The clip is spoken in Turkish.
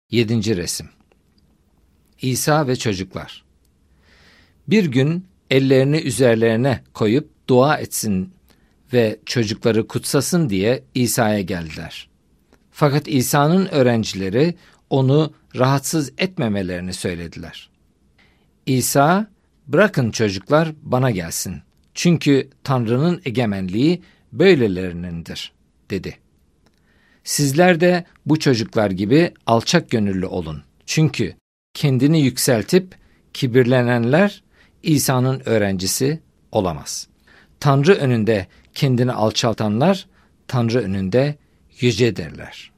7. resim. İsa ve çocuklar. Bir gün ellerini üzerlerine koyup dua etsin ve çocukları kutsasın diye İsa'ya geldiler. Fakat İsa'nın öğrencileri onu rahatsız etmemelerini söylediler. İsa, "Bırakın çocuklar bana gelsin. Çünkü Tanrı'nın egemenliği böylelerinindir," dedi. Sizler de bu çocuklar gibi alçak gönüllü olun. Çünkü kendini yükseltip kibirlenenler İsa'nın öğrencisi olamaz. Tanrı önünde kendini alçaltanlar Tanrı önünde yücedirler.